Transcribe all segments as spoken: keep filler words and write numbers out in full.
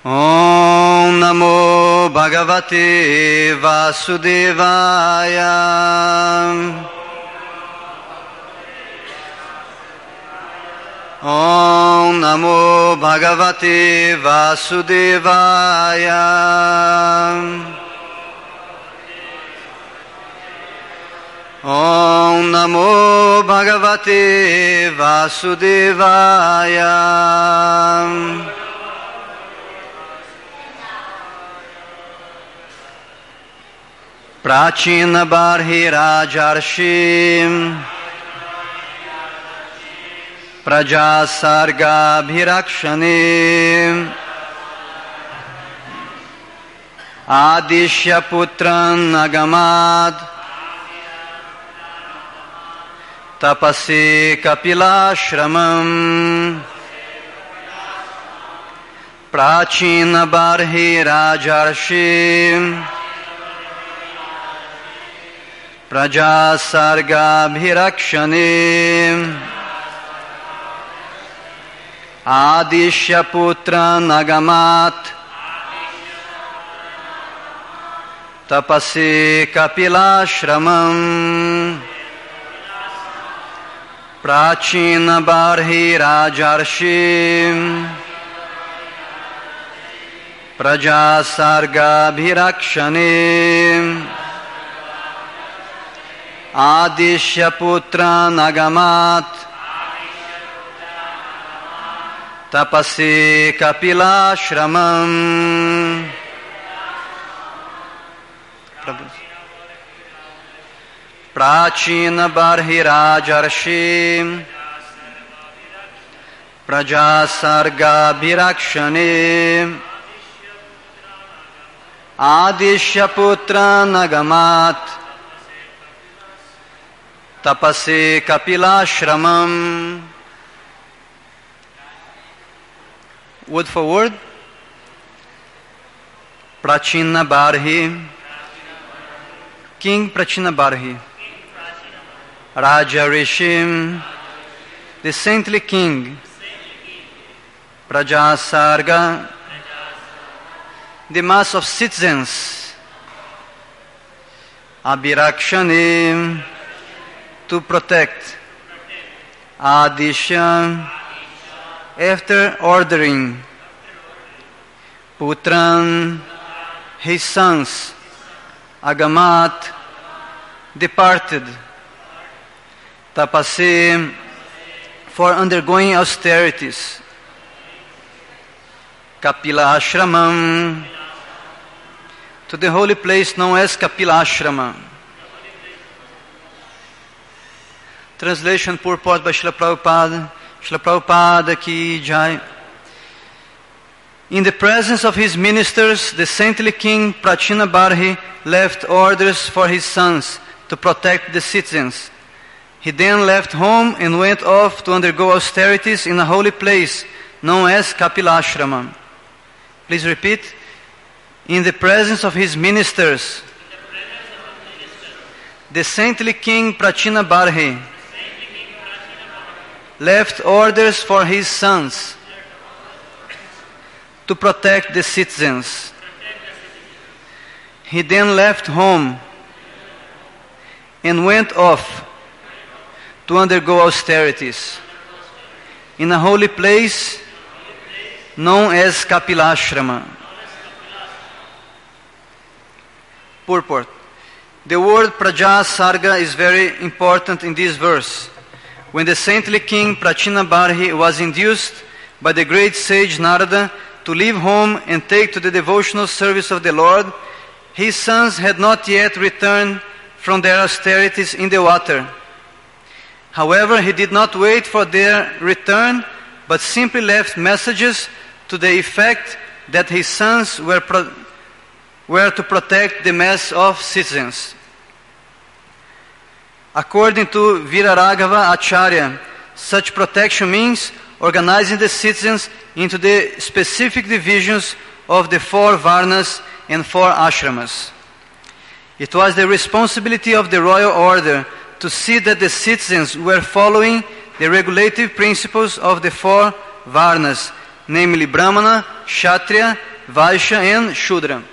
Om Namo Bhagavate Vasudevaya. Om Namo Bhagavate Vasudevaya. Om Namo Bhagavate Vasudevaya. Prachina Barhi Rajarshi Praja Sarga Bhirakshani Adishya Putran Agamad Tapasi Kapilashramam Prachina Barhi Rajarshi Praja Sarga Bhirakshani Adishya Putra Nagamat Tapasi Kapilashramam Prachina Barhi Rajarshi Praja Sarga Bhirakshani Adishya Putra Nagamat Tapasi Kapilashramam Prachina Barhi Rajarshi Praja Sarga Bhirakshani Adishya Putra Nagamat Tapasi Kapilashramam. Word for word. Prachina Barhi, King Prachina Barhi, Raja Rishim, the saintly king, Praja Sarga, the mass of citizens, Abhirakshani, to protect, Adishya, after ordering, Putran, his sons, Agamat, departed, Tapasi, for undergoing austerities, Kapila Ashramam, to the holy place known as Kapila Ashrama. Translation purport by Srila Prabhupada. Srila Prabhupada ki jai. In the presence of his ministers, the saintly king Prachina Barhi left orders for his sons to protect the citizens. He then left home and went off to undergo austerities in a holy place known as Kapilashramam. Please repeat. In the presence of his ministers, the saintly king Prachina Barhi left orders for his sons to protect the citizens. He then left home and went off to undergo austerities in a holy place known as Kapilashrama. Purport. The word Praja Sarga is very important in this verse. When the saintly king Prachina Barhi was induced by the great sage Narada to leave home and take to the devotional service of the Lord, his sons had not yet returned from their austerities in the water. However, he did not wait for their return, but simply left messages to the effect that his sons were, pro- were to protect the mass of citizens. According to Viraraghava Acharya, such protection means organizing the citizens into the specific divisions of the four Varnas and four Ashramas. It was the responsibility of the royal order to see that the citizens were following the regulative principles of the four Varnas, namely Brahmana, Kshatriya, Vaishya and Shudra.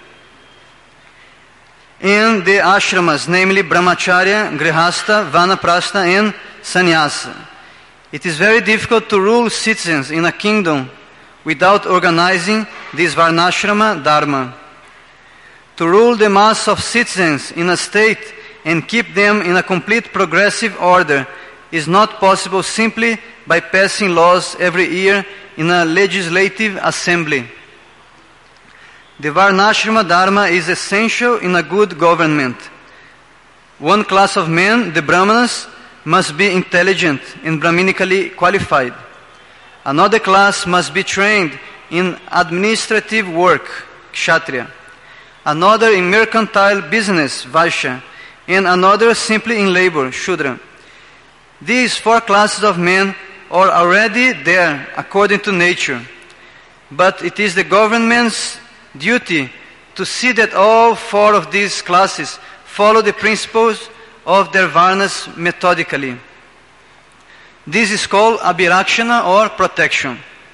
And the ashramas, namely Brahmacharya, Grihastha, Vanaprastha and Sannyasa. It is very difficult to rule citizens in a kingdom without organizing this Varnashrama Dharma. To rule the mass of citizens in a state and keep them in a complete progressive order is not possible simply by passing laws every year in a legislative assembly. The Varnashrama Dharma is essential in a good government. One class of men, the Brahmanas, must be intelligent and Brahminically qualified. Another class must be trained in administrative work, Kshatriya. Another in mercantile business, Vaishya. And another simply in labor, Shudra. These four classes of men are already there according to nature. But it is the government's duty to see that all four of these classes follow the principles of their varnas methodically. This is called abhirakshana or protection.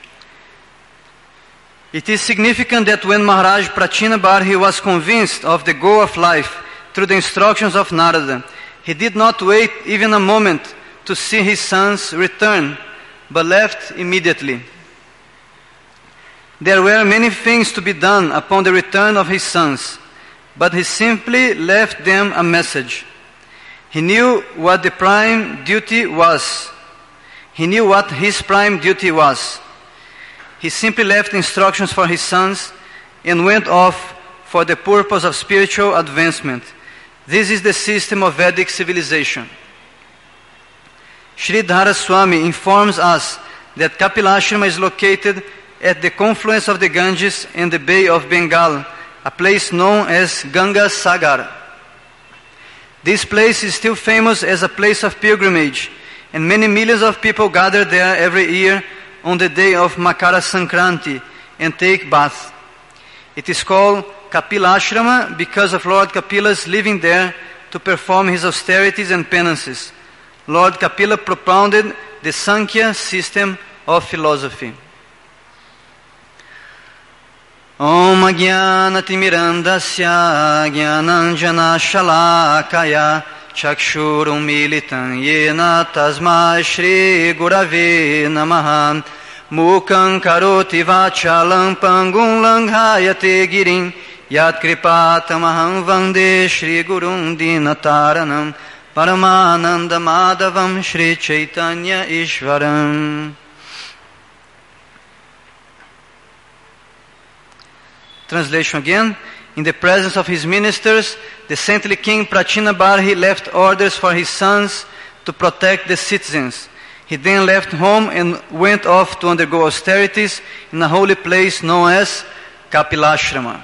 It is significant that when Maharaj Prachinabarhi was convinced of the goal of life through the instructions of Narada, he did not wait even a moment to see his sons return, but left immediately. There were many things to be done upon the return of his sons, but he simply left them a message. He knew what the prime duty was. He knew what his prime duty was. He simply left instructions for his sons and went off for the purpose of spiritual advancement. This is the system of Vedic civilization. Sridhara Swami informs us that Kapilashrama is located at the confluence of the Ganges and the Bay of Bengal, a place known as Ganga Sagar. This place is still famous as a place of pilgrimage, and many millions of people gather there every year on the day of Makara Sankranti and take bath. It is called Kapilashrama because of Lord Kapila's living there to perform his austerities and penances. Lord Kapila propounded the Sankhya system of philosophy. Om Jnanatimirandasya Jnananjana Shalakaya Chakshurum Militan Yena Tasma Shri Gurave Namaha Mukhaṁ Karoti Vachalam Pangum Langhayate Girim Yat Kripatamaham Vande Shri Gurum Dinataranam Paramananda Madhavam Shri Chaitanya Ishvaram. Translation again. In the presence of his ministers, the saintly king Prachinabarhi left orders for his sons to protect the citizens. He then left home and went off to undergo austerities in a holy place known as Kapilashrama.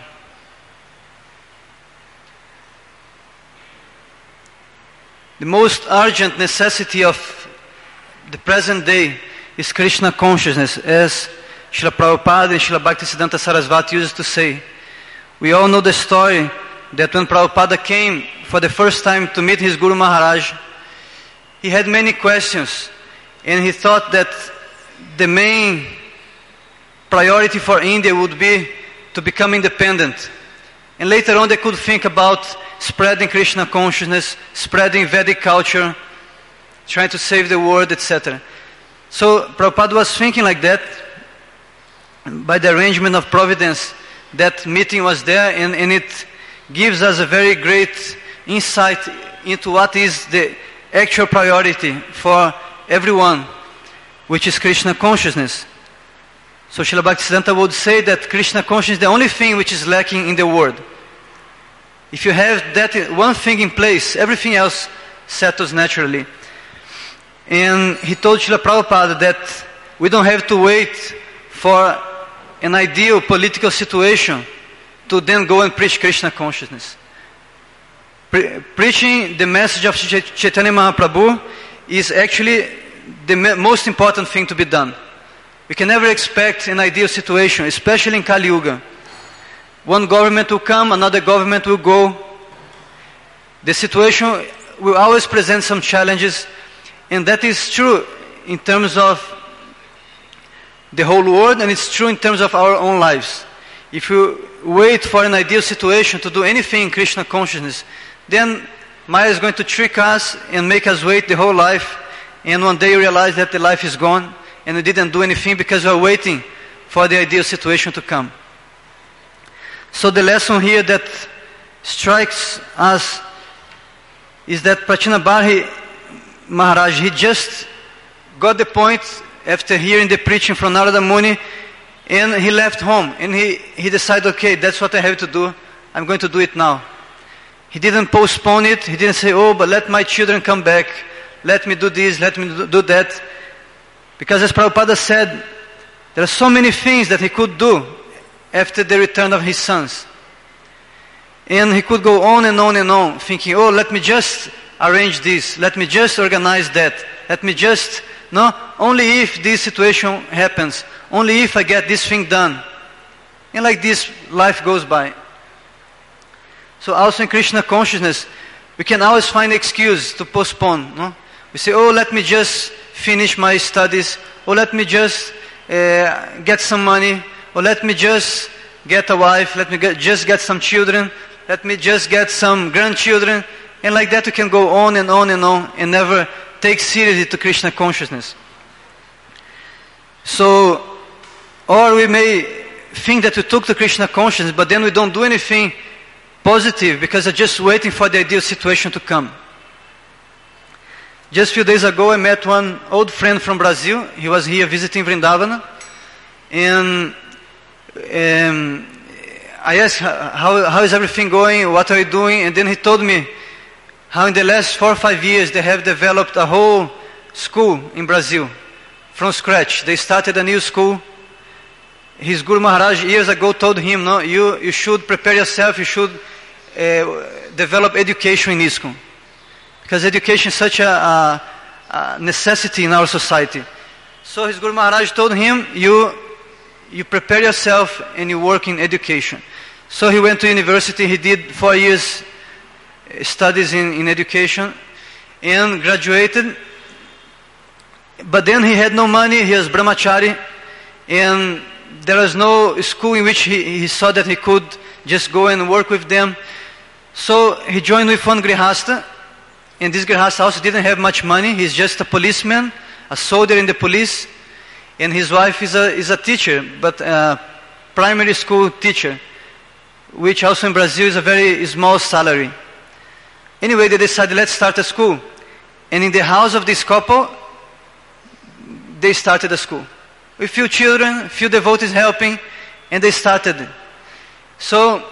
The most urgent necessity of the present day is Krishna consciousness, as Srila Prabhupada and Srila Bhaktisiddhanta Sarasvati used to say. We all know the story that when Prabhupada came for the first time to meet his Guru Maharaj, he had many questions, and he thought that the main priority for India would be to become independent. And later on they could think about spreading Krishna consciousness, spreading Vedic culture, trying to save the world, et cetera. So Prabhupada was thinking like that. By the arrangement of Providence, that meeting was there, and, and it gives us a very great insight into what is the actual priority for everyone, which is Krishna consciousness. So Srila Bhaktisiddhanta would say that Krishna consciousness is the only thing which is lacking in the world. If you have that one thing in place, everything else settles naturally. And he told Srila Prabhupada that we don't have to wait for an ideal political situation to then go and preach Krishna consciousness. Pre- preaching the message of Ch- Chaitanya Mahaprabhu is actually the me- most important thing to be done. We can never expect an ideal situation, especially in Kali Yuga. One government will come, another government will go. The situation will always present some challenges, and that is true in terms of the whole world, and it's true in terms of our own lives. if you wait for an ideal situation to do anything in Krishna consciousness, then Maya is going to trick us and make us wait the whole life, and one day you realize that the life is gone and we didn't do anything because we are waiting for the ideal situation to come. So the lesson here that strikes us is that Prachinabharhi Maharaj, he just got the point after hearing the preaching from Narada Muni, and he left home and he, he decided, okay, that's what I have to do, I'm going to do it now. He didn't postpone it, he didn't say, oh, but let my children come back, let me do this, let me do that. Because as Prabhupada said, there are so many things that he could do after the return of his sons. And he could go on and on and on, thinking, oh, let me just arrange this, let me just organize that, let me just, no, only if this situation happens, only if I get this thing done. And like this, life goes by. So also in Krishna consciousness, we can always find excuse to postpone. No? We say, oh, let me just finish my studies, or let me just uh, get some money, or let me just get a wife, let me get, just get some children, let me just get some grandchildren, and like that we can go on and on and on and never take seriously to Krishna consciousness. So, or we may think that we took to Krishna consciousness, but then we don't do anything positive because we're just waiting for the ideal situation to come. Just a few days ago I met one old friend from Brazil. He was here visiting Vrindavana, and um, I asked, how, how is everything going, what are you doing? And then he told me how in the last four or five years they have developed a whole school in Brazil from scratch. They started a new school. His Guru Maharaj years ago told him, no, you, you should prepare yourself, you should uh, develop education in ISKCON. Because education is such a, a, a necessity in our society. So his Guru Maharaj told him, you, you prepare yourself and you work in education. So he went to university, he did four years studies in, in education and graduated. But then he had no money, he was brahmachari, and there was no school in which he, he saw that he could just go and work with them. So he joined with one grihasta, and this grihasta also didn't have much money. He's just a policeman, a soldier in the police, and his wife is a, is a teacher, but a primary school teacher, which also in Brazil is a very small salary. Anyway, they decided, let's start a school. And in the house of this couple, they started a school. With few children, few devotees helping, and they started. So,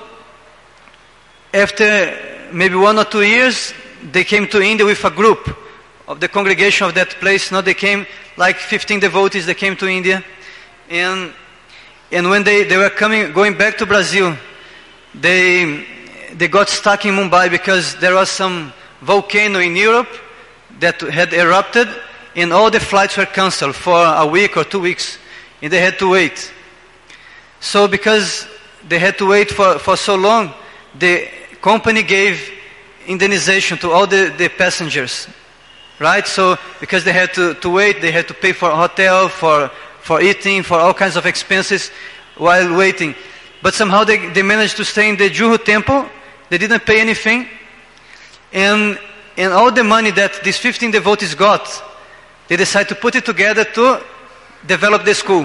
after maybe one or two years, they came to India with a group of the congregation of that place. No, they came like fifteen devotees, they came to India. And, and when they, they were coming, going back to Brazil, they, they got stuck in Mumbai because there was some volcano in Europe that had erupted, and all the flights were cancelled for a week or two weeks, and they had to wait. So because they had to wait for, for so long, the company gave indemnization to all the, the passengers, right? So because they had to, to wait, they had to pay for a hotel, for, for eating, for all kinds of expenses while waiting. But somehow they, they managed to stay in the Juhu temple. They didn't pay anything. And, and all the money that these fifteen devotees got, they decided to put it together to develop the school.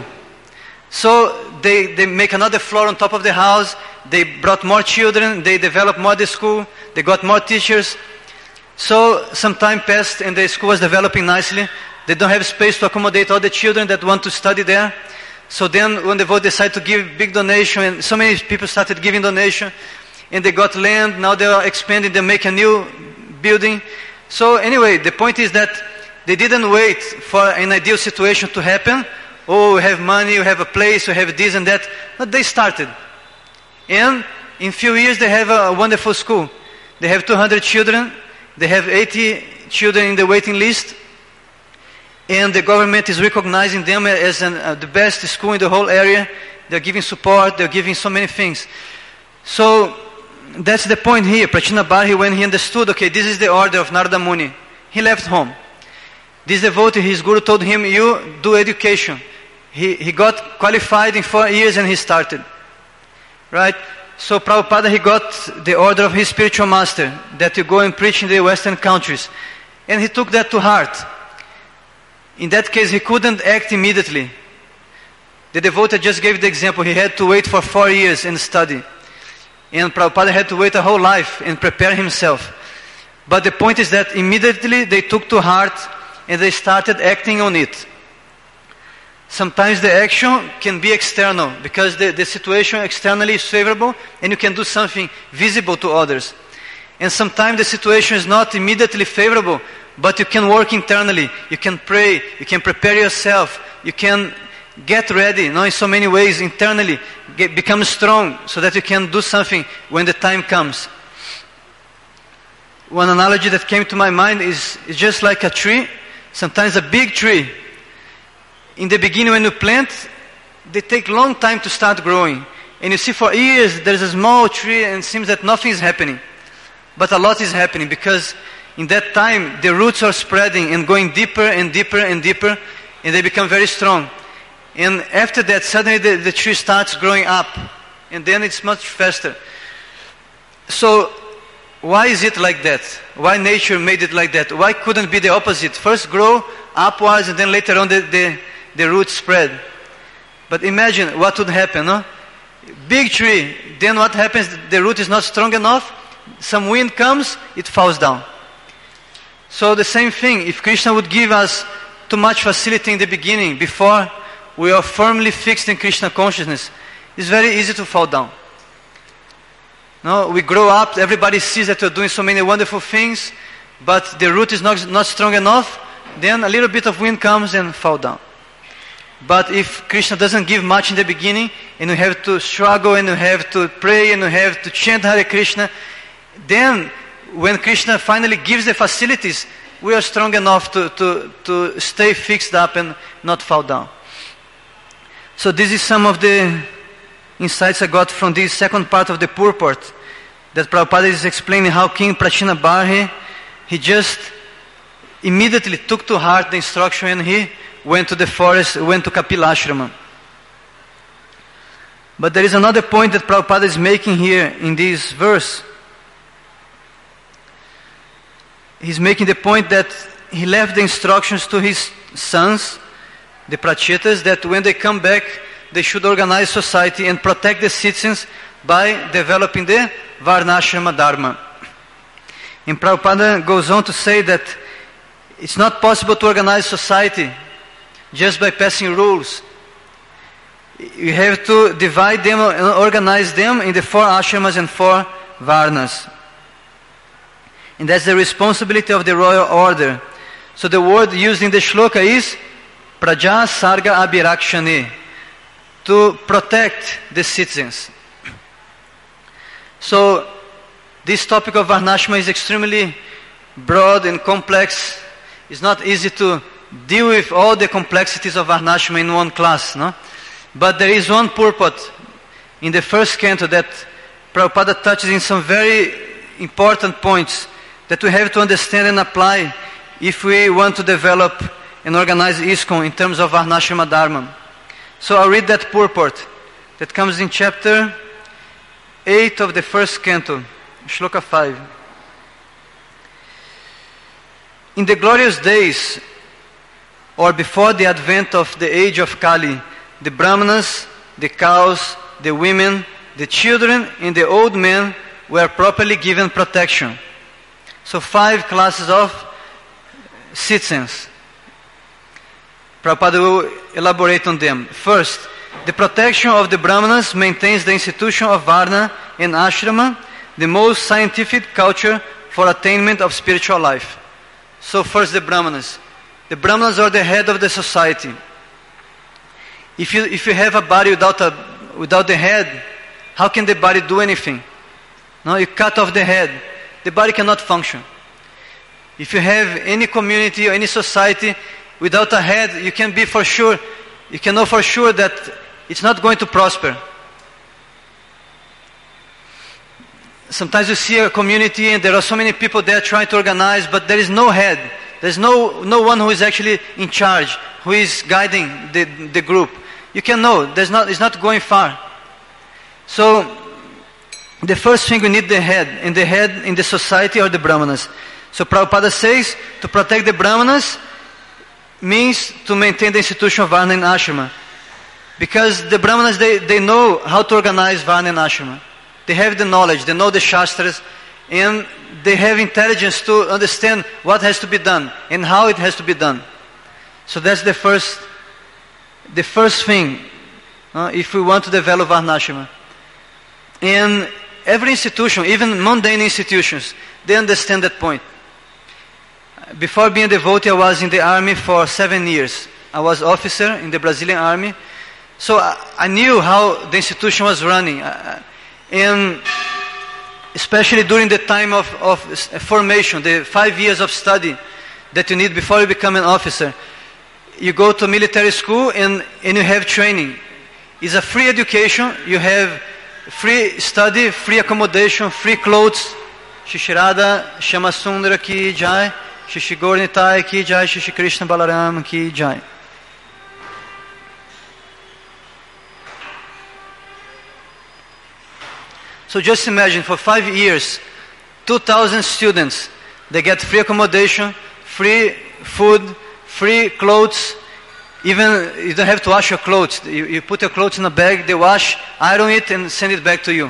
So they, they make another floor on top of the house. They brought more children. They developed more the school. They got more teachers. So some time passed and the school was developing nicely. They don't have space to accommodate all the children that want to study there. So then when the vote decided to give big donation, and so many people started giving donation, and they got land, now they are expanding, they make a new building. So anyway, the point is that they didn't wait for an ideal situation to happen. Oh, we have money, we have a place, we have this and that. No, they started. And in a few years they have a wonderful school. They have two hundred children, they have eighty children in the waiting list, and the government is recognizing them as an, uh, the best school in the whole area. They're giving support, they're giving so many things. So that's the point here. Prachinabharhi, when he understood, okay, this is the order of Narada Muni, he left home. This devotee, his guru told him, you do education. He, he got qualified in four years and he started. right? So Prabhupada, he got the order of his spiritual master that you go and preach in the Western countries. And he took that to heart. In that case, he couldn't act immediately. The devotee just gave the example. He had to wait for four years and study. And Prabhupada had to wait a whole life and prepare himself. But the point is that immediately they took to heart and they started acting on it. Sometimes the action can be external because the, the situation externally is favorable and you can do something visible to others. And sometimes the situation is not immediately favorable, but you can work internally. You can pray, you can prepare yourself, you can get ready, you know, in so many ways internally, get, become strong so that you can do something when the time comes. One analogy that came to my mind is, is just like a tree, sometimes a big tree. In the beginning when you plant, they take long time to start growing. And you see for years there's a small tree and it seems that nothing is happening. But a lot is happening because in that time the roots are spreading and going deeper and deeper and deeper and they become very strong. And after that suddenly the, the tree starts growing up and then it's much faster. So why is it like that? Why nature made it like that? Why couldn't it be the opposite? First grow upwards and then later on the, the, the roots spread. But imagine what would happen, no? Big tree, then what happens? The root is not strong enough, some wind comes, it falls down. So the same thing, if Krishna would give us too much facility in the beginning, before we are firmly fixed in Krishna consciousness, it's very easy to fall down. No, we grow up, everybody sees that we're doing so many wonderful things, but the root is not, not strong enough, then a little bit of wind comes and fall down. But if Krishna doesn't give much in the beginning, and you have to struggle, and you have to pray, and you have to chant Hare Krishna, then when Krishna finally gives the facilities, we are strong enough to, to, to stay fixed up and not fall down. So this is some of the insights I got from this second part of the purport, that Prabhupada is explaining how King Prachina Barhi, he just immediately took to heart the instruction and he went to the forest, went to Kapila Ashrama. But there is another point that Prabhupada is making here in this verse. He's making the point that he left the instructions to his sons, the Prachetas, that when they come back, they should organize society and protect the citizens by developing the Varnashrama Dharma. And Prabhupada goes on to say that it's not possible to organize society just by passing rules. You have to divide them and organize them in the four ashramas and four varnas. And that's the responsibility of the royal order. So the word used in the shloka is Praja Sarga Abhirakshani, to protect the citizens. So this topic of Varnashrama is extremely broad and complex. It's not easy to deal with all the complexities of Varnashrama in one class, no? But there is one purport in the first canto that Prabhupada touches in some very important points that we have to understand and apply if we want to develop and organize ISKCON in terms of Varnashrama Dharma. So I'll read that purport that comes in chapter eight of the first canto, shloka five. In the glorious days, or before the advent of the age of Kali, the Brahmanas, the cows, the women, the children, and the old men were properly given protection. So five classes of citizens. Prabhupada will elaborate on them. First, the protection of the Brahmanas maintains the institution of Varna and Ashrama, the most scientific culture for attainment of spiritual life. So first the Brahmanas. The Brahmanas are the head of the society. If you, if you have a body without, a, without the head, how can the body do anything? No, you cut off the head, the body cannot function. If you have any community or any society without a head, you can be for sure, you can know for sure that it's not going to prosper. Sometimes you see a community and there are so many people there trying to organize, but there is no head. There's no, no one who is actually in charge, who is guiding the, the group. You can know, there's not, it's not going far. So the first thing we need the head, in the head in the society or the Brahmanas. So Prabhupada says to protect the Brahmanas means to maintain the institution of Varna and Ashrama. Because the Brahmanas, they, they know how to organize Varna and Ashrama. They have the knowledge, they know the Shastras, and they have intelligence to understand what has to be done and how it has to be done. So that's the first, the first thing, uh, if we want to develop Varnashrama. And every institution, even mundane institutions, they understand that point. Before being a devotee, I was in the army for seven years. I was officer in the Brazilian army. So I, I knew how the institution was running. Uh, and especially during the time of, of formation, the five years of study that you need before you become an officer. You go to military school and, and you have training. It's a free education. You have free study, free accommodation, free clothes. Shishirada, Shamasundara ki jai, Shishigor Nitai ki jai, Shishi Krishna Balaram ki jai. So just imagine, for five years, two thousand students, they get free accommodation, free food, free clothes. Even you don't have to wash your clothes. You, you put your clothes in a bag, they wash, iron it, and send it back to you.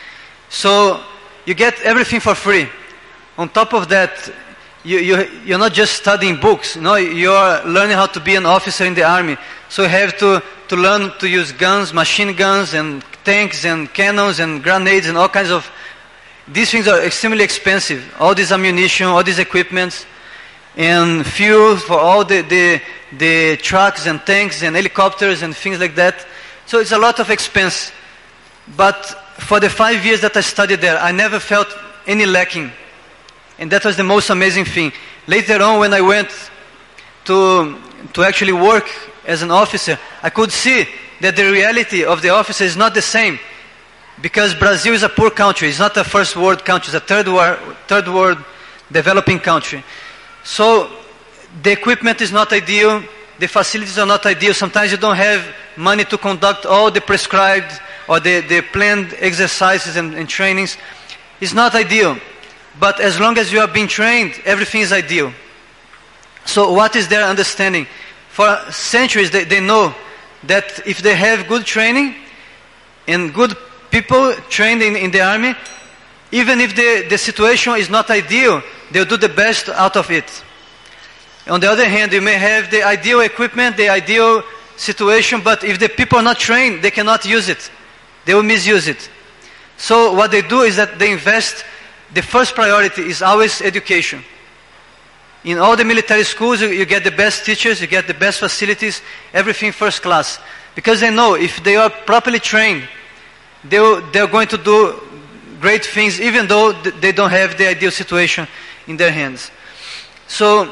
So you get everything for free. On top of that, you, you, you're not just studying books. No, you're learning how to be an officer in the army. So you have to, to learn to use guns, machine guns, and tanks, and cannons, and grenades, and all kinds of... These things are extremely expensive. All this ammunition, all these equipments, and fuel for all the, the, the trucks and tanks and helicopters and things like that. So it's a lot of expense. But for the five years that I studied there, I never felt any lacking. And that was the most amazing thing. Later on, when I went to, to actually work as an officer, I could see that the reality of the officer is not the same. Because Brazil is a poor country. It's not a first world country. It's a third world, third world developing country. So the equipment is not ideal. The facilities are not ideal. Sometimes you don't have money to conduct all the prescribed or the, the planned exercises and, and trainings. It's not ideal. But as long as you are being trained, everything is ideal. So what is their understanding? For centuries they, they know that if they have good training and good people trained in, in the army, even if the, the situation is not ideal, they'll do the best out of it. On the other hand, you may have the ideal equipment, the ideal situation, but if the people are not trained, they cannot use it. They will misuse it. So what they do is that they invest. The first priority is always education. In all the military schools, you, you get the best teachers, you get the best facilities, everything first class. Because they know if they are properly trained, they will, they're going to do great things, even though th- they don't have the ideal situation in their hands. So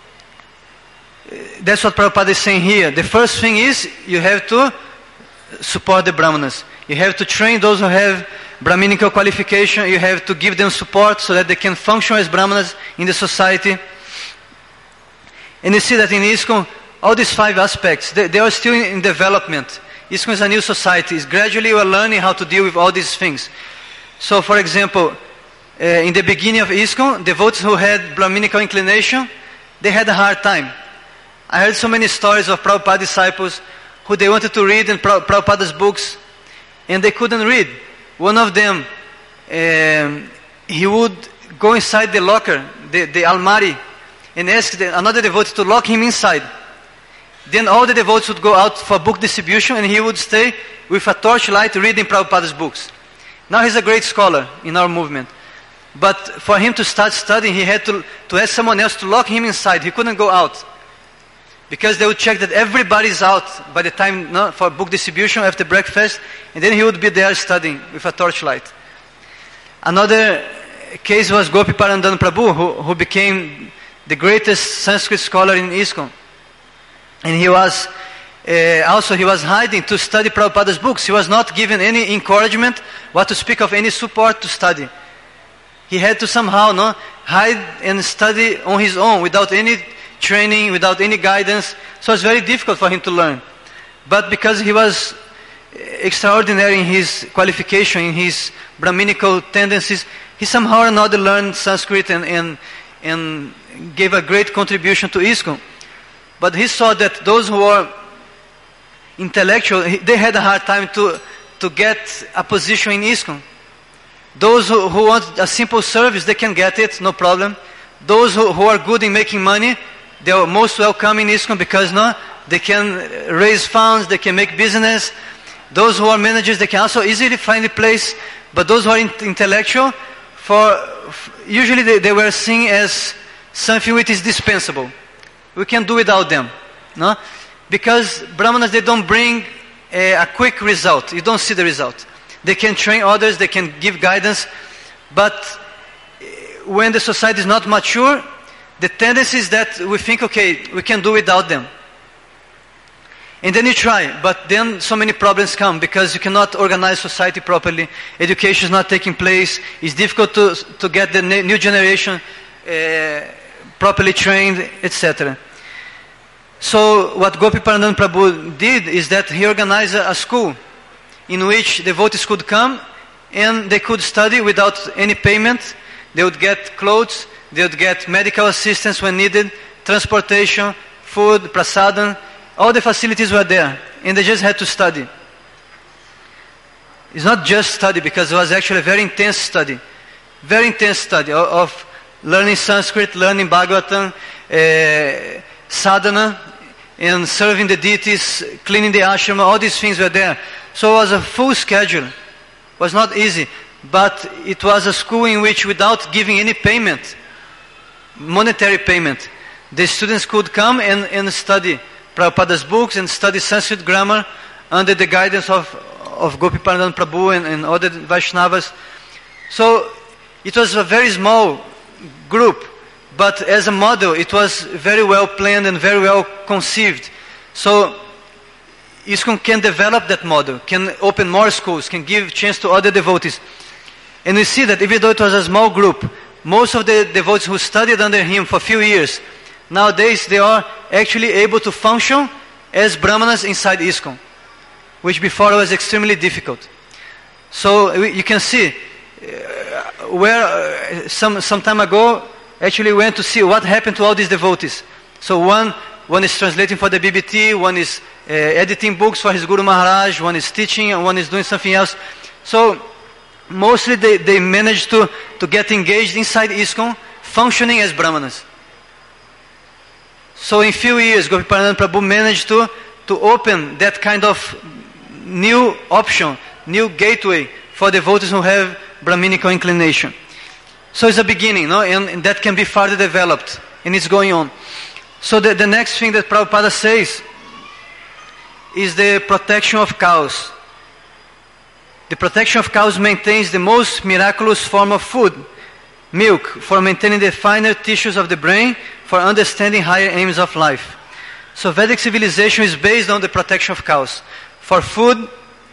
that's what Prabhupada is saying here. The first thing is you have to support the Brahmanas. You have to train those who have Brahminical qualification. You have to give them support so that they can function as Brahmanas in the society. And you see that in ISKCON, all these five aspects, they, they are still in, in development. ISKCON is a new society. It's gradually we are learning how to deal with all these things. So, for example, uh, in the beginning of ISKCON, devotees who had Brahminical inclination, they had a hard time. I heard so many stories of Prabhupada disciples who they wanted to read in Prabhupada's books, and they couldn't read. One of them, um, he would go inside the locker, the, the almari, and ask the, another devotee to lock him inside. Then all the devotees would go out for book distribution, and he would stay with a torchlight reading Prabhupada's books. Now he's a great scholar in our movement. But for him to start studying, he had to, to ask someone else to lock him inside. He couldn't go out. Because they would check that everybody's out by the time no, for book distribution after breakfast, and then he would be there studying with a torchlight. Another case was Gopi Parandan Prabhu, who, who became the greatest Sanskrit scholar in ISKCON. And he was uh, also he was hiding to study Prabhupada's books. He was not given any encouragement, what to speak of any support to study. He had to somehow no, hide and study on his own without any training, without any guidance. So it's very difficult for him to learn. But because he was extraordinary in his qualification, in his Brahminical tendencies, he somehow or another learned Sanskrit and, and, and gave a great contribution to ISKCON. But he saw that those who were intellectual, they had a hard time to, to get a position in ISKCON. Those who, who want a simple service, they can get it, no problem. Those who, who are good in making money, they are most welcome in ISKCON because no, they can raise funds, they can make business. Those who are managers, they can also easily find a place. But those who are in, intellectual, for usually they, they were seen as something which is dispensable. We can do without them, no? Because Brahmanas, they don't bring a, a quick result. You don't see the result. They can train others, they can give guidance, but when the society is not mature, the tendency is that we think, okay, we can do without them. And then you try, but then so many problems come because you cannot organize society properly. Education is not taking place. It's difficult to, to get the new generation uh, properly trained, et cetera. So what Gopiparanand Prabhu did is that he organized a, a school in which devotees could come and they could study without any payment. They would get clothes, they would get medical assistance when needed, transportation, food, prasadam. All the facilities were there, and they just had to study. It's not just study, because it was actually a very intense study. Very intense study of, of learning Sanskrit, learning Bhagavatam, uh, sadhana, and serving the deities, cleaning the ashrama, all these things were there. So it was a full schedule. It was not easy, but it was a school in which, without giving any payment, monetary payment, the students could come and, and study Prabhupada's books and study Sanskrit grammar under the guidance of, of Gopiparanand Prabhu and, and other Vaishnavas. So it was a very small group, but as a model, it was very well planned and very well conceived. So ISKCON can develop that model, can open more schools, can give chance to other devotees. And we see that even though it was a small group, most of the devotees who studied under him for a few years, nowadays they are actually able to function as Brahmanas inside ISKCON, which before was extremely difficult. So you can see uh, where uh, some, some time ago, actually went to see what happened to all these devotees. So one, one is translating for the B B T, one is uh, editing books for his Guru Maharaj, one is teaching, and one is doing something else. So mostly they, they managed to, to get engaged inside ISKCON, functioning as Brahmanas. So in few years, Gopiparanand Prabhu managed to, to open that kind of new option, new gateway for devotees who have Brahminical inclination. So it's a beginning, no? and, and that can be further developed, and it's going on. So the, the next thing that Prabhupada says is the protection of cows. The protection of cows maintains the most miraculous form of food, milk, for maintaining the finer tissues of the brain, for understanding higher aims of life. So Vedic civilization is based on the protection of cows. For food,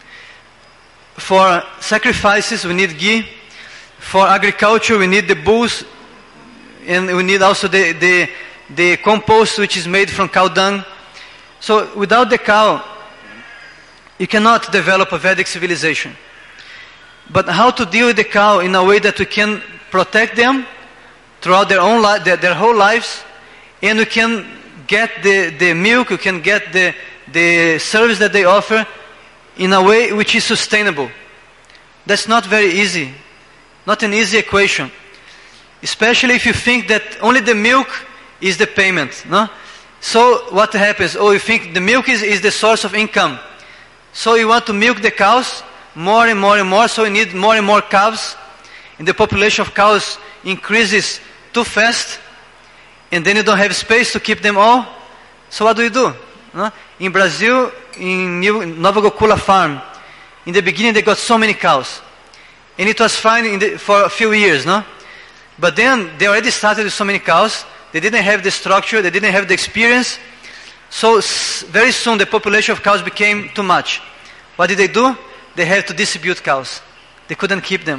for sacrifices, we need ghee. For agriculture, we need the bulls, and we need also the, the, the compost, which is made from cow dung. So without the cow, you cannot develop a Vedic civilization. But how to deal with the cow in a way that we can protect them throughout their own life, their, their whole lives, and we can get the, the milk, we can get the, the service that they offer in a way which is sustainable. That's not very easy. Not an easy equation. Especially if you think that only the milk is the payment. No? So what happens? Oh, you think the milk is, is the source of income. So you want to milk the cows more and more and more, so you need more and more calves. And the population of cows increases too fast, and then you don't have space to keep them all. So what do you do? No? In Brazil, in New, Nova Gokula farm, in the beginning they got so many cows. And it was fine in the, for a few years, no? But then they already started with so many cows. They didn't have the structure, they didn't have the experience. So s- very soon the population of cows became too much. What did they do? They had to distribute cows. They couldn't keep them.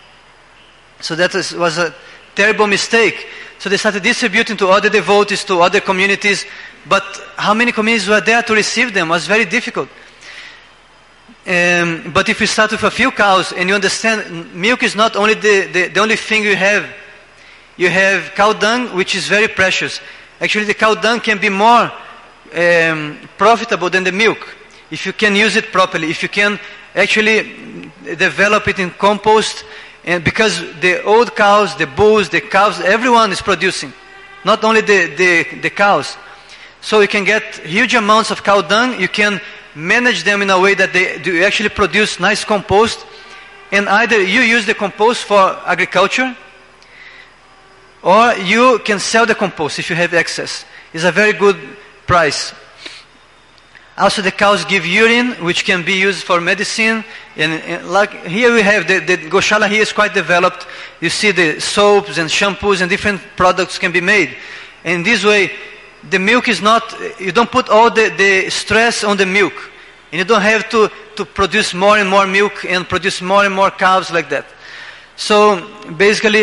So that was, was a terrible mistake. So they started distributing to other devotees, to other communities. But how many communities were there to receive them? It was very difficult. Um, but if you start with a few cows and you understand milk is not only the, the, the only thing you have. You have cow dung, which is very precious. Actually, the cow dung can be more um, profitable than the milk if you can use it properly, if you can actually develop it in compost, and because the old cows, the bulls, the cows, everyone is producing, not only the, the, the cows. So you can get huge amounts of cow dung, you can manage them in a way that they do actually produce nice compost, and either you use the compost for agriculture, or you can sell the compost if you have excess. It's a very good price. Also, the cows give urine, which can be used for medicine. And, and like here we have the, the Goshala here is quite developed. You see the soaps and shampoos and different products can be made. And this way, the milk is not. You don't put all the, the stress on the milk, and you don't have to to produce more and more milk and produce more and more cows like that. So basically,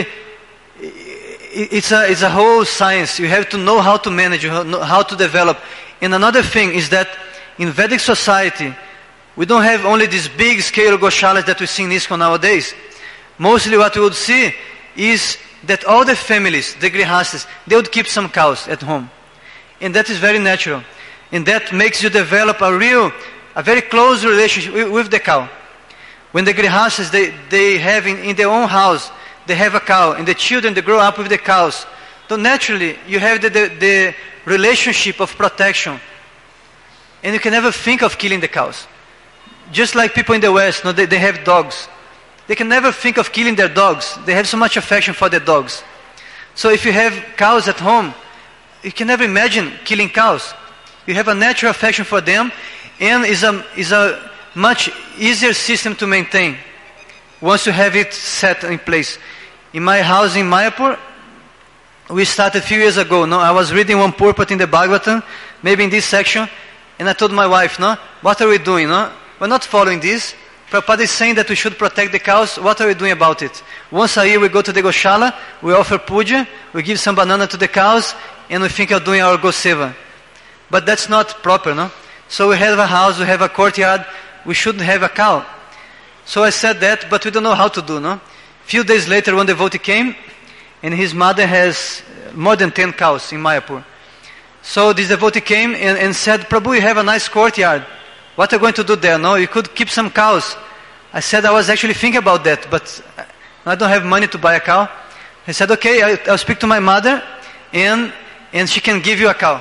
it's a it's a whole science. You have to know how to manage, how to develop. And another thing is that in Vedic society, we don't have only these big scale Goshalas that we see in ISKCON nowadays. Mostly what we would see is that all the families, the grihastas, they would keep some cows at home. And that is very natural. And that makes you develop a real, a very close relationship with, with the cow. When the grihastas, they, they have in, in their own house, they have a cow, and the children, they grow up with the cows. So naturally, you have the, the, the relationship of protection. And you can never think of killing the cows. Just like people in the West, no, they, they have dogs. They can never think of killing their dogs. They have so much affection for their dogs. So if you have cows at home, you can never imagine killing cows. You have a natural affection for them, and it's a, it's a much easier system to maintain once you have it set in place. In my house in Mayapur, we started a few years ago. No, I was reading one purport in the Bhagavatam, maybe in this section, and I told my wife, no, what are we doing? No? We're not following this. Prabhupada is saying that we should protect the cows. What are we doing about it? Once a year we go to the Goshala, we offer puja, we give some banana to the cows, and we think of doing our Goseva. But that's not proper, no? So we have a house, we have a courtyard, we shouldn't have a cow. So I said that, but we don't know how to do, no? A few days later, one devotee came, and his mother has more than ten cows in Mayapur. So this devotee came and, and said, Prabhu, you have a nice courtyard. What are you going to do there? No, you could keep some cows. I said, I was actually thinking about that, but I don't have money to buy a cow. He said, okay, I'll, I'll speak to my mother, and and she can give you a cow.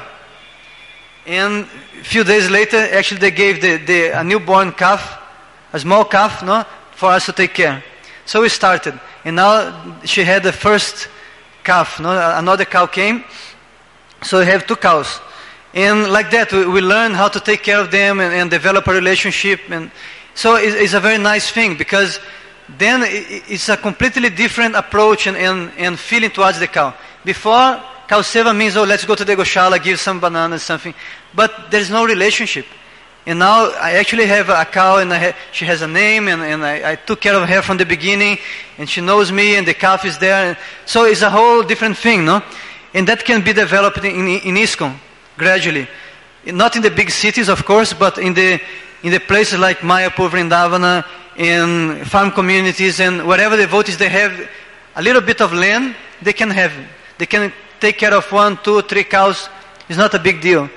And a few days later, actually they gave the, the a newborn calf, a small calf, no, for us to take care. So we started, and now she had the first calf. No, another cow came. So we have two cows. And like that, we, we learn how to take care of them and, and develop a relationship. And so it's, it's a very nice thing, because then it, it's a completely different approach and, and, and feeling towards the cow. Before, cow seva means, oh, let's go to the Goshala, give some bananas, something. But there's no relationship. And now I actually have a cow, and I ha- she has a name, and, and I, I took care of her from the beginning, and she knows me, and the calf is there. So it's a whole different thing, no? And that can be developed in, in, in ISKCON gradually. Not in the big cities, of course, but in the in the places like Mayapur, Vrindavana, in farm communities, and wherever the devotees they have a little bit of land, they can have. They can take care of one, two, three cows. It's not a big deal.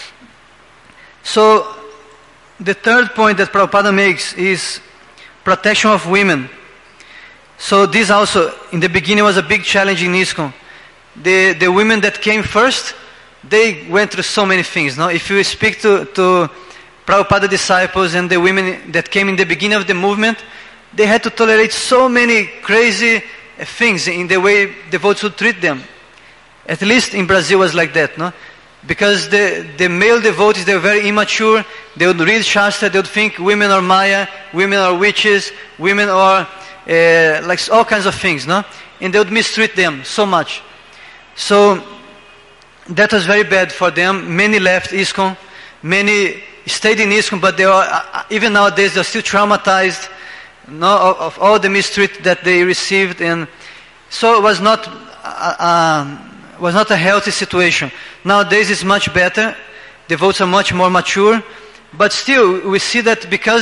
So the third point that Prabhupada makes is protection of women. So this also, in the beginning, was a big challenge in ISKCON. The the women that came first, they went through so many things. No? If you speak to, to Prabhupada disciples and the women that came in the beginning of the movement, they had to tolerate so many crazy things in the way devotees would treat them. At least in Brazil was like that, no? Because the, the male devotees, they were very immature. They would read Shastra, they would think women are Maya, women are witches, women are uh, like all kinds of things, no? And they would mistreat them so much. So that was very bad for them. Many left ISKCON. Many stayed in ISKCON, but they are, even nowadays, they're still traumatized, no, of, of all the mistreat that they received. And so it was not, uh, uh, was not a healthy situation. Nowadays it's much better. The votes are much more mature. But still, we see that because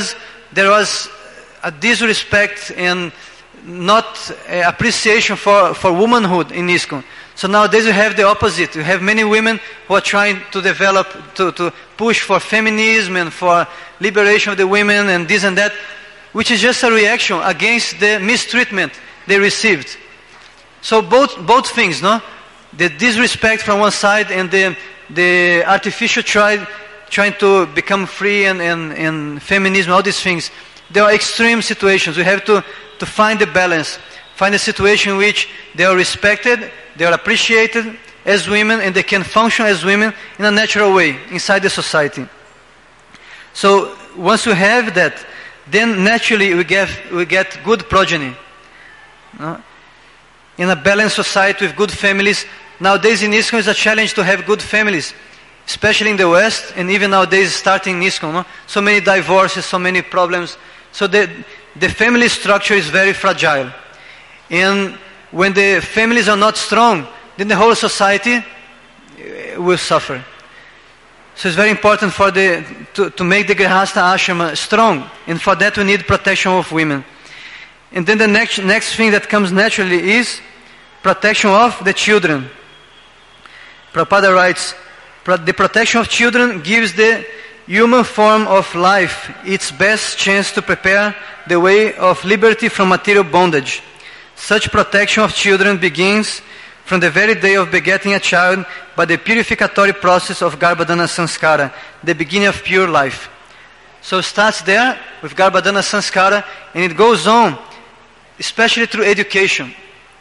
there was a disrespect and not uh, appreciation for, for womanhood in ISKCON. So nowadays you have the opposite. You have many women who are trying to develop, to, to push for feminism and for liberation of the women and this and that, which is just a reaction against the mistreatment they received. So both both things, no? The disrespect from one side and the the artificial try, trying to become free and, and, and feminism, all these things. There are extreme situations. We have to, to find the balance. Find a situation in which they are respected, they are appreciated as women, and they can function as women in a natural way inside the society. So once we have that, then naturally we get, we get good progeny. No? In a balanced society with good families. Nowadays in ISKCON it's a challenge to have good families, especially in the West, and even nowadays starting in ISKCON. No? So many divorces, so many problems. So the, the family structure is very fragile. And when the families are not strong, then the whole society will suffer. So it's very important for the, to, to make the Grihastha Ashrama strong. And for that we need protection of women. And then the next, next thing that comes naturally is protection of the children. Prabhupada writes, the protection of children gives the human form of life its best chance to prepare the way of liberty from material bondage. Such protection of children begins from the very day of begetting a child by the purificatory process of Garbhadhana Sanskara, the beginning of pure life. So it starts there with Garbhadhana Sanskara, and it goes on, especially through education.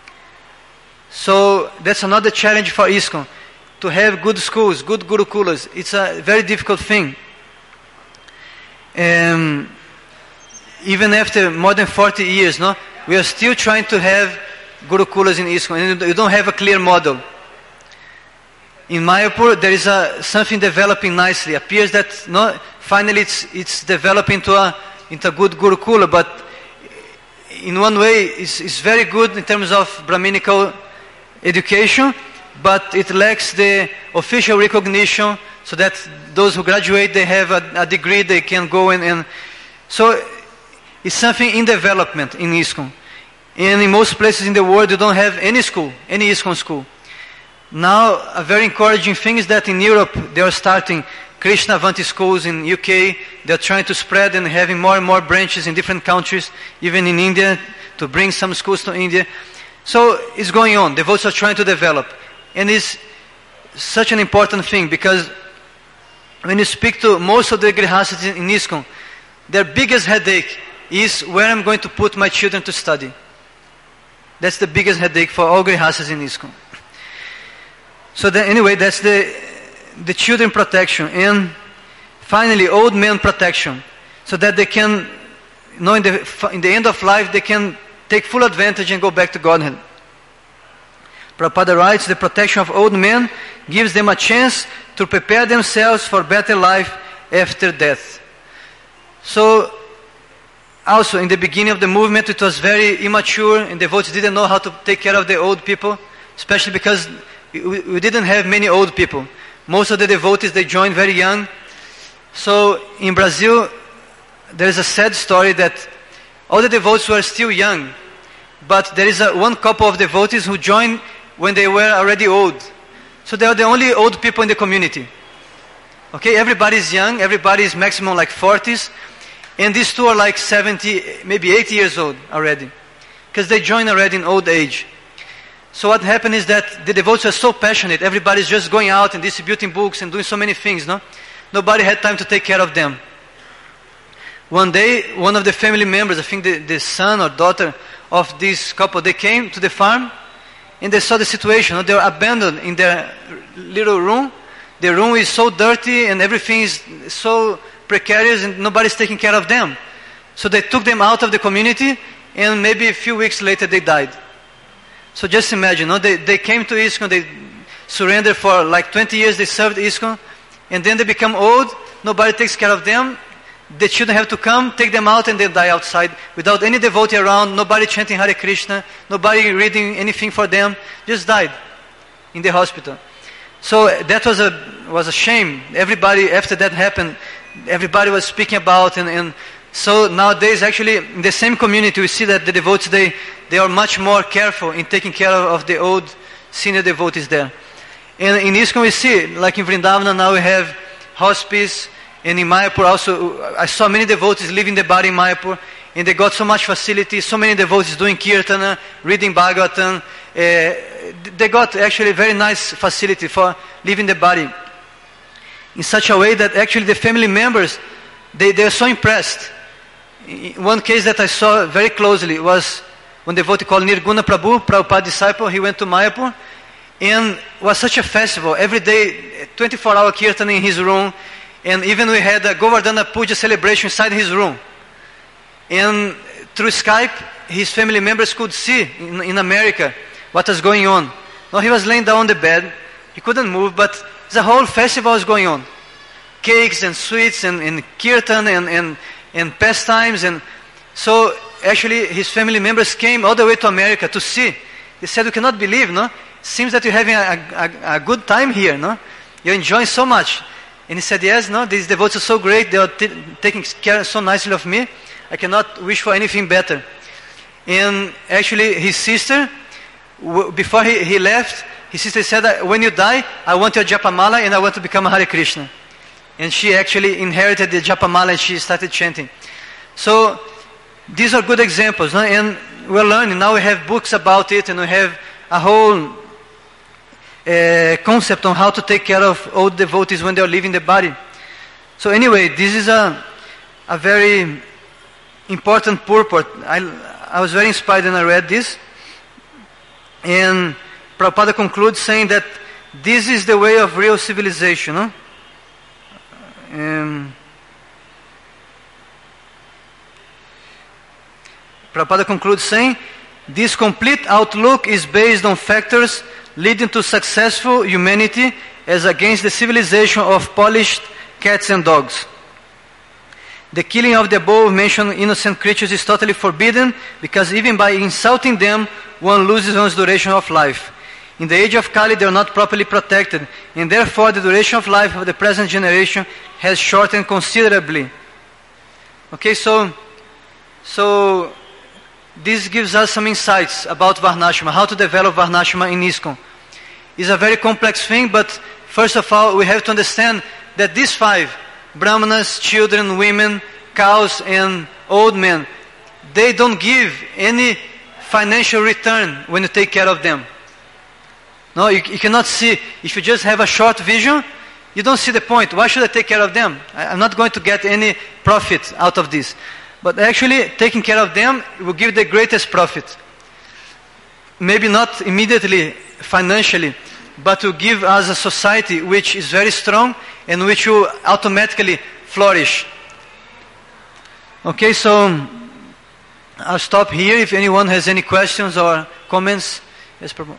So that's another challenge for ISKCON, to have good schools, good gurukulas. It's a very difficult thing. Um, even after more than forty years, no, we are still trying to have gurukulas in ISKCON, and you don't have a clear model. In Mayapur, there is a, something developing nicely. It appears that no, finally it's, it's developing into a, into a good gurukula, but in one way it's, it's very good in terms of Brahminical education, but it lacks the official recognition so that those who graduate, they have a, a degree, they can go in. And so it's something in development in ISKCON. And in most places in the world, you don't have any school, any ISKCON school. Now, a very encouraging thing is that in Europe, they are starting Krishnavanti schools. In U K, they are trying to spread and having more and more branches in different countries, even in India, to bring some schools to India. So it's going on. Devotees are trying to develop. And it's such an important thing, because when you speak to most of the Grihasthas in ISKCON, their biggest headache is where I'm going to put my children to study. That's the biggest headache for all Grihasthas in ISKCON. So then, anyway, that's the, the children protection. And finally, old men protection. So that they can, you know, in the, in the end of life, they can take full advantage and go back to Godhead. Prabhupada writes, the protection of old men gives them a chance to prepare themselves for better life after death. So, also in the beginning of the movement, it was very immature, and devotees didn't know how to take care of the old people, especially because we, we didn't have many old people. Most of the devotees, they joined very young. So in Brazil, there is a sad story that all the devotees were still young, but there is a, one couple of devotees who joined when they were already old. So they are the only old people in the community. Okay, everybody is young, everybody is maximum like forties, and these two are like seventy, maybe eighty years old already, because they joined already in old age. So what happened is that the devotees are so passionate, everybody is just going out and distributing books and doing so many things, no? Nobody had time to take care of them. One day, one of the family members, I think the, the son or daughter of this couple, they came to the farm, and they saw the situation. No? They were abandoned in their little room. The room is so dirty and everything is so precarious, and nobody's taking care of them. So they took them out of the community, and maybe a few weeks later they died. So just imagine, no? they, they came to ISKCON, they surrendered for like twenty years, they served ISKCON, and then they become old, nobody takes care of them. The children have to come, take them out, and they die outside without any devotee around, nobody chanting Hare Krishna, nobody reading anything for them, just died in the hospital. So that was a was a shame. Everybody, after that happened, everybody was speaking about, and, and So nowadays, actually, in the same community, we see that the devotees, they, they are much more careful in taking care of, of the old senior devotees there. And in ISKCON we see, like in Vrindavana now we have hospice, and in Mayapur also, I saw many devotees leaving the body in Mayapur, and they got so much facility, so many devotees doing kirtana, reading Bhagavatam. Uh, they got actually a very nice facility for leaving the body in such a way that actually the family members, they, they are so impressed. One case that I saw very closely was one devotee called Nirguna Prabhu, Prabhupada disciple. He went to Mayapur, and it was such a festival. Every day, twenty-four hour kirtan in his room, and even we had a Govardhana Puja celebration inside his room. And through Skype, his family members could see in, in America what was going on. Now he was laying down on the bed, he couldn't move, but the whole festival was going on. Cakes and sweets and, and kirtan and, and, and pastimes. And so actually his family members came all the way to America to see. They said, we cannot believe, no? Seems that you're having a, a, a good time here, no? You're enjoying so much. And he said, yes, no, these devotees are so great, they are t- taking care so nicely of me. I cannot wish for anything better. And actually his sister, w- before he, he left, his sister said, when you die, I want your Japamala and I want to become a Hare Krishna. And she actually inherited the Japamala and she started chanting. So these are good examples, no? And we're learning. Now we have books about it and we have a whole uh, concept on how to take care of old devotees when they are leaving the body. So anyway, this is a, a very important purport. I, I was very inspired when I read this. And Prabhupada concludes saying that this is the way of real civilization. No? Um, Prabhupada concludes saying, this complete outlook is based on factors leading to successful humanity as against the civilization of polished cats and dogs. The killing of the above mentioned innocent creatures is totally forbidden because even by insulting them, one loses one's duration of life. In the age of Kali, they are not properly protected, and therefore the duration of life of the present generation has shortened considerably. Okay, so, so this gives us some insights about Varnashrama, how to develop Varnashrama in ISKCON. It's a very complex thing, but first of all, we have to understand that these five, Brahmanas, children, women, cows, and old men, they don't give any financial return when you take care of them. No, you, you cannot see, if you just have a short vision, you don't see the point. Why should I take care of them? I, I'm not going to get any profit out of this. But actually, taking care of them will give the greatest profit. Maybe not immediately, financially, but will give us a society which is very strong and which will automatically flourish. Okay, so I'll stop here. If anyone has any questions or comments. Yes, Prabhu.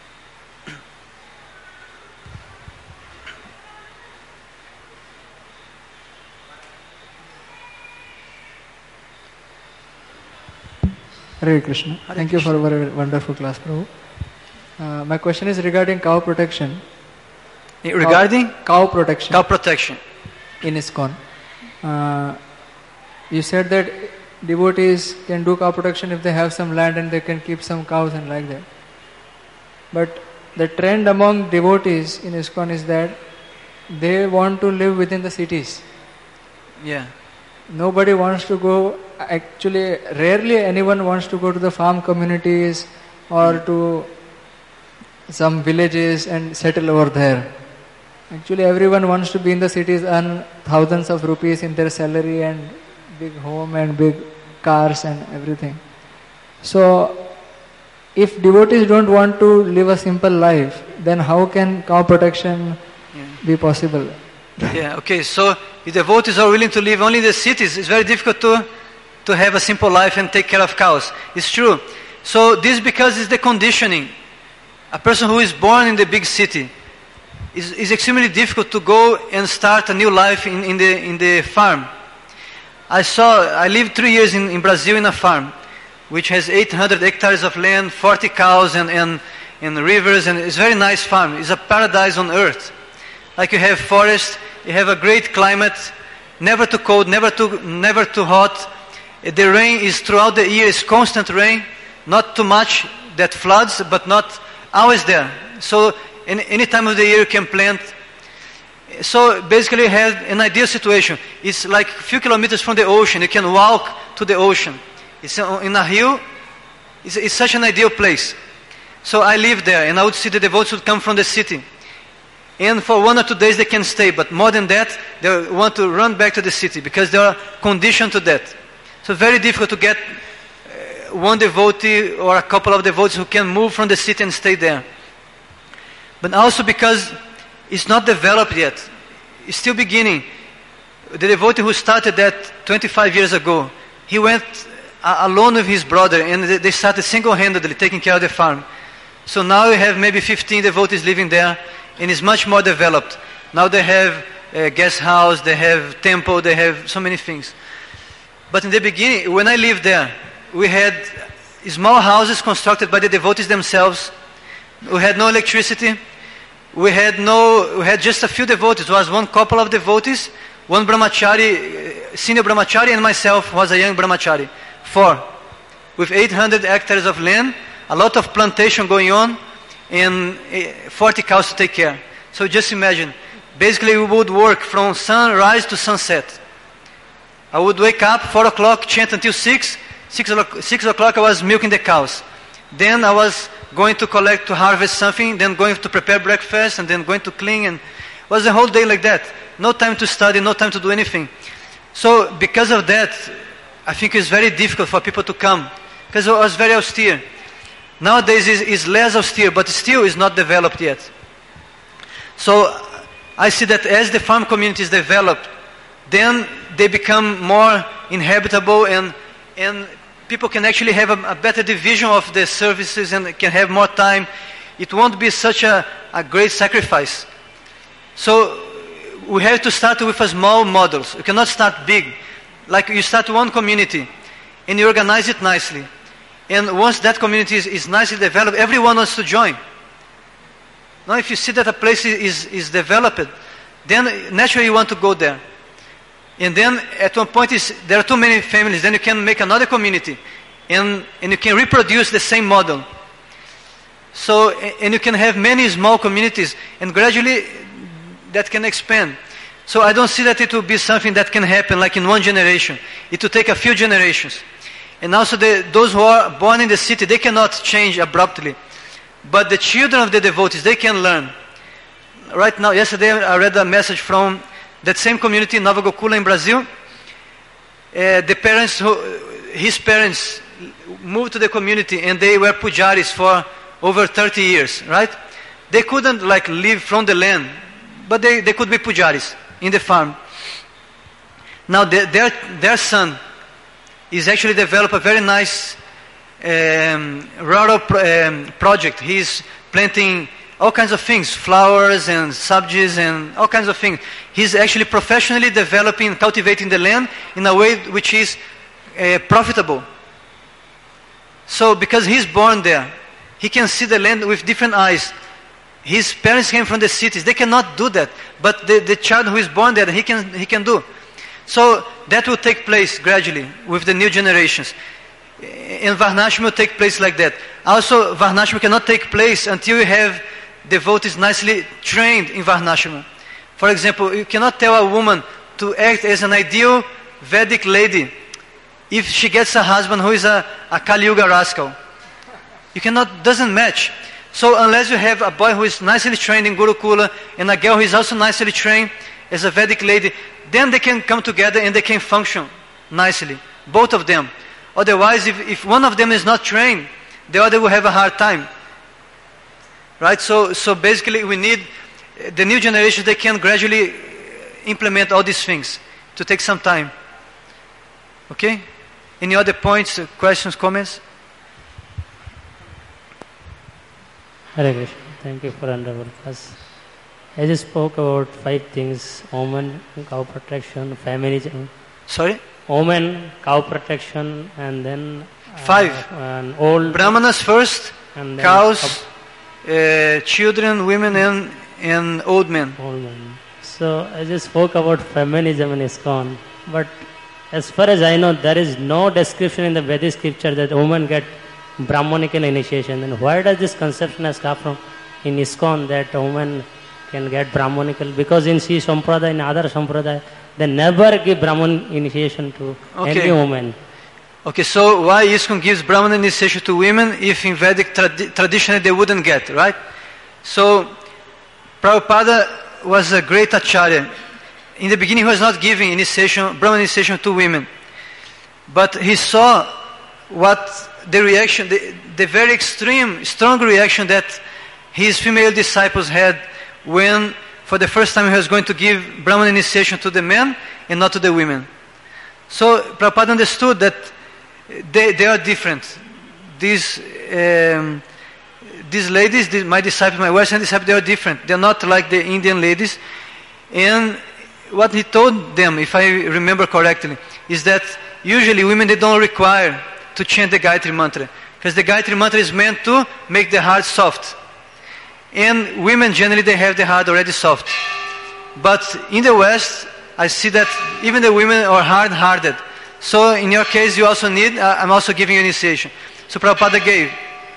Hare Krishna. Hare Thank Krishna. you for a very wonderful class, Prabhu. Uh, my question is regarding cow protection. Regarding? Cow, cow protection. Cow protection. In ISKCON. Uh, you said that devotees can do cow protection if they have some land and they can keep some cows and like that. But the trend among devotees in ISKCON is that they want to live within the cities. Yeah. Nobody wants to go, actually rarely anyone wants to go to the farm communities or to some villages and settle over there. Actually everyone wants to be in the cities, earn thousands of rupees in their salary and big home and big cars and everything. So if devotees don't want to live a simple life, then how can cow protection Yeah. be possible? Yeah, okay, so if devotees are willing to live only in the cities, it's very difficult to, to have a simple life and take care of cows. It's true. So this is because it's the conditioning. A person who is born in the big city, is is extremely difficult to go and start a new life in, in the in the farm. I saw, I lived three years in, in Brazil in a farm, which has eight hundred hectares of land, forty cows and, and, and rivers, and it's a very nice farm. It's a paradise on earth. Like you have forest, you have a great climate, never too cold, never too, never too hot. The rain is throughout the year, it's constant rain, not too much that floods, but not always there. So in any time of the year you can plant. So basically you have an ideal situation. It's like a few kilometers from the ocean. You can walk to the ocean. It's in a hill. It's, it's such an ideal place. So I live there, and I would see the devotees would come from the city. And for one or two days they can stay, but more than that, they want to run back to the city because they are conditioned to that. So very difficult to get uh, one devotee or a couple of devotees who can move from the city and stay there. But also because it's not developed yet. It's still beginning. The devotee who started that twenty-five years ago, he went uh, alone with his brother, and they, they started single-handedly taking care of the farm. So now we have maybe fifteen devotees living there, and it's much more developed. Now they have a guest house, they have temple, they have so many things. But in the beginning, when I lived there, we had small houses constructed by the devotees themselves. We had no electricity. We had no. We had just a few devotees. It was one couple of devotees, one brahmachari, senior brahmachari, and myself was a young brahmachari. Four, with eight hundred hectares of land, a lot of plantation going on, and forty cows to take care. So just imagine. Basically, we would work from sunrise to sunset. I would wake up four o'clock, chant until six. Six o'clock, six o'clock I was milking the cows. Then I was going to collect, to harvest something, then going to prepare breakfast, and then going to clean. And it was a whole day like that. No time to study, no time to do anything. So because of that, I think it's very difficult for people to come, because it was very austere. Nowadays it's, it's less austere, but still is not developed yet. So I see that as the farm community is developed, then they become more inhabitable, and and people can actually have a, a better division of the services and can have more time. It won't be such a, a great sacrifice. So we have to start with a small models. You cannot start big. Like you start one community and you organize it nicely. And once that community is, is nicely developed, everyone wants to join. Now if you see that a place is, is developed, then naturally you want to go there. And then at one point is, there are too many families, then you can make another community. And, and you can reproduce the same model. So, and you can have many small communities, and gradually that can expand. So I don't see that it will be something that can happen like in one generation. It will take a few generations. And also the, those who are born in the city, they cannot change abruptly. But the children of the devotees, they can learn. Right now, yesterday I read a message from that same community in Nova Gokula in Brazil. Uh, the parents, who, his parents moved to the community, and they were pujaris for over thirty years, right? They couldn't like live from the land, but they, they could be pujaris in the farm. Now their, their, their son is actually developed a very nice um, rural pro, um, project. He's planting all kinds of things, flowers and subsies and all kinds of things. He's actually professionally developing, cultivating the land in a way which is uh, profitable. So because he's born there, he can see the land with different eyes. His parents came from the cities. They cannot do that. But the, the child who is born there, he can, he can do. So that will take place gradually with the new generations. And Varnashram will take place like that. Also, Varnashram cannot take place until you have devotees nicely trained in Varnashram. For example, you cannot tell a woman to act as an ideal Vedic lady if she gets a husband who is a, a Kali Yuga rascal. You cannot, doesn't match. So unless you have a boy who is nicely trained in Gurukula and a girl who is also nicely trained as a Vedic lady, then they can come together and they can function nicely, both of them. Otherwise, if, if one of them is not trained, the other will have a hard time. Right? So, so basically we need the new generation, they can gradually implement all these things to take some time. Okay? Any other points, questions, comments? Hare Krishna. Thank you for wonderful class. As you spoke about five things: woman, cow protection, family. Sorry? Woman, cow protection, and then uh, five. An old Brahmanas first, and cows, uh, children, women, and and old men. Old men. So I just spoke about feminism in ISKCON, but as far as I know, there is no description in the Vedic scripture that women get Brahmanical initiation. And where does this conception has come from in ISKCON that women can get Brahmanical? Because in Sri Sampradaya, in other Sampradaya, they never give Brahman initiation to Okay. any woman. Okay, so why ISKCON gives Brahman initiation to women if in Vedic tradi- tradition they wouldn't get, right? So, Prabhupada was a great acharya. In the beginning he was not giving initiation, Brahman initiation to women. But he saw what the reaction, the, the very extreme, strong reaction that his female disciples had when for the first time he was going to give Brahman initiation to the men and not to the women. So Prabhupada understood that they, they are different. These, um, these ladies, these, my disciples, my Western disciples, they are different. They are not like the Indian ladies. And what he told them, if I remember correctly, is that usually women, they don't require to chant the Gayatri Mantra. Because the Gayatri Mantra is meant to make the heart soft. And women generally, they have the heart already soft. But in the West, I see that even the women are hard-hearted. So in your case, you also need, uh, I'm also giving you initiation. So Prabhupada gave.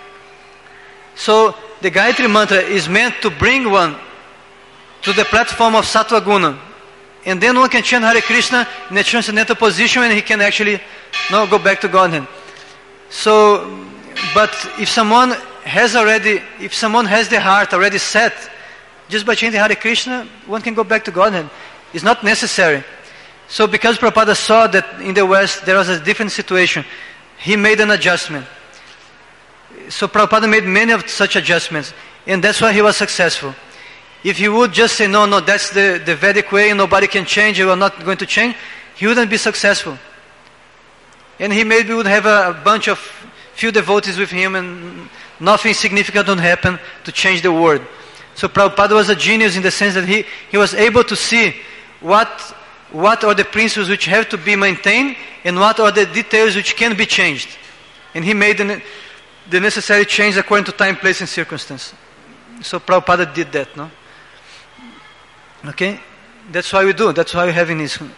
So the Gayatri Mantra is meant to bring one to the platform of Sattva Guna. And then one can chant Hare Krishna in a transcendental position and he can actually you know, go back to Godhead. So, but if someone has already, if someone has the heart already set, just by chanting Hare Krishna, one can go back to Godhead. It's not necessary. So because Prabhupada saw that in the West there was a different situation, he made an adjustment. So Prabhupada made many of such adjustments, and that's why he was successful. If he would just say, no, no, that's the, the Vedic way, and nobody can change, you are not going to change, he wouldn't be successful. And he maybe would have a, a bunch of few devotees with him, and nothing significant would happen to change the world. So Prabhupada was a genius in the sense that he, he was able to see what, what are the principles which have to be maintained, and what are the details which can be changed. And he made the, the necessary change according to time, place, and circumstance. So Prabhupada did that, no? Okay? That's why we do. That's why we have in ISKCON.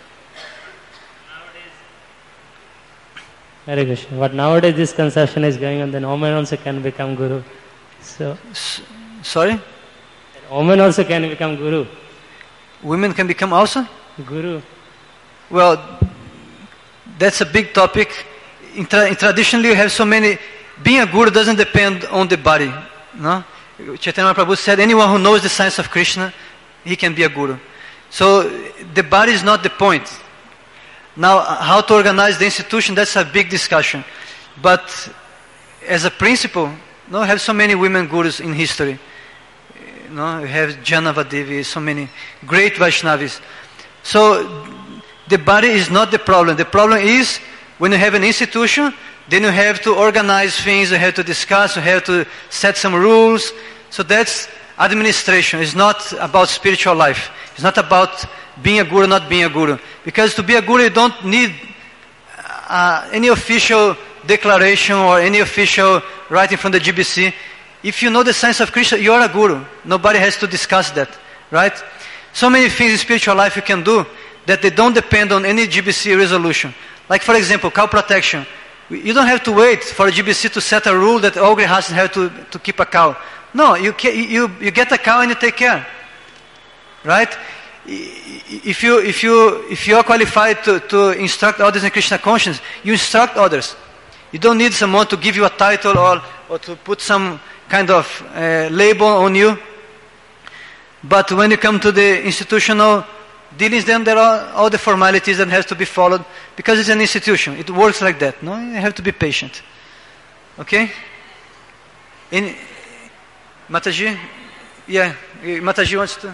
Hare Krishna. But nowadays this conception is going on, then women also can become guru. So, S- sorry? women also can become guru. Women can become also? Guru. Well, that's a big topic. In, tra- in traditionally, you have so many. Being a guru doesn't depend on the body. No? Chaitanya Mahaprabhu said, anyone who knows the science of Krishna, he can be a guru. So the body is not the point. Now, how to organize the institution, that's a big discussion. But as a principle, no, we have so many women gurus in history. No, we have Janavadevi, so many great Vaishnavis. So the body is not the problem. The problem is when you have an institution, then you have to organize things, you have to discuss, you have to set some rules. So that's administration. It's not about spiritual life. It's not about being a guru, not being a guru. Because to be a guru, you don't need uh, any official declaration or any official writing from the G B C. If you know the science of Krishna, you are a guru. Nobody has to discuss that, right? So many things in spiritual life you can do that they don't depend on any G B C resolution. Like for example, cow protection. You don't have to wait for a G B C to set a rule that all grihastas have to, to keep a cow. No, you, you, you get a cow and you take care, right? If you, if you, if you are qualified to, to instruct others in Krishna consciousness, you instruct others. You don't need someone to give you a title or, or to put some kind of uh, label on you. But when you come to the institutional dealings, then there are all the formalities that have to be followed because it's an institution. It works like that. No, you have to be patient. Okay? In Mataji, yeah, Mataji wants to.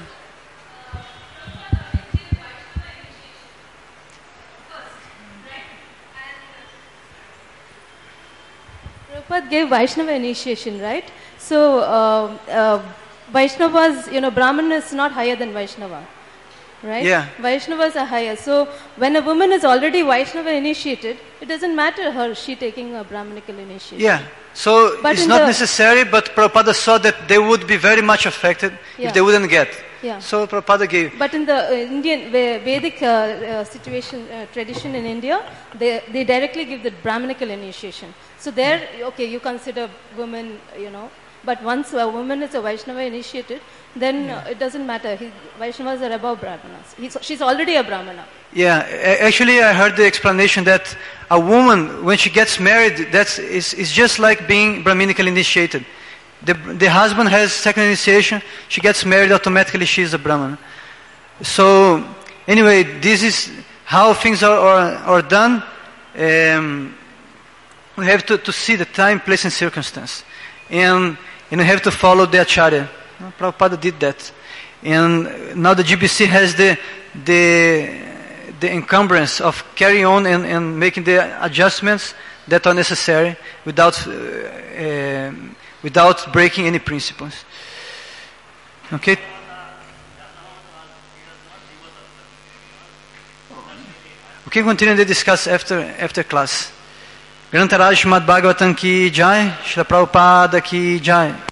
Prabhupada gave Vaishnava initiation, right? So, uh, uh, Vaishnavas, you know, Brahman is not higher than Vaishnava, right? Yeah. Vaishnavas are higher. So, when a woman is already Vaishnava initiated, it doesn't matter her, she taking a Brahmanical initiation. Yeah. So, But it's in not the- necessary, but Prabhupada saw that they would be very much affected Yeah. if they wouldn't get. Yeah. Yeah. So Prabhupada gave. But in the uh, Indian Ve- Vedic uh, uh, situation, uh, tradition in India, they, they directly give the Brahminical initiation. So there, okay, you consider women, you know, but once a woman is a Vaishnava initiated, then uh, it doesn't matter. He, Vaishnavas are above Brahmanas. He's, she's already a Brahmana. Yeah, a- actually I heard the explanation that a woman, when she gets married, that's is is just like being Brahminical initiated. The, the husband has second initiation, she gets married, automatically she is a Brahmana. So, anyway, this is how things are, are, are done. Um, we have to, to see the time, place, and circumstance. And, and we have to follow the Acharya. Prabhupada did that. And now the G B C has the, the, the encumbrance of carry on and, and making the adjustments that are necessary without... Uh, uh, without breaking any principles. Okay? Okay, continue to discuss after, after class. Grantaraj Srimad Bhagavatam ki jai, Srila Prabhupada ki jai.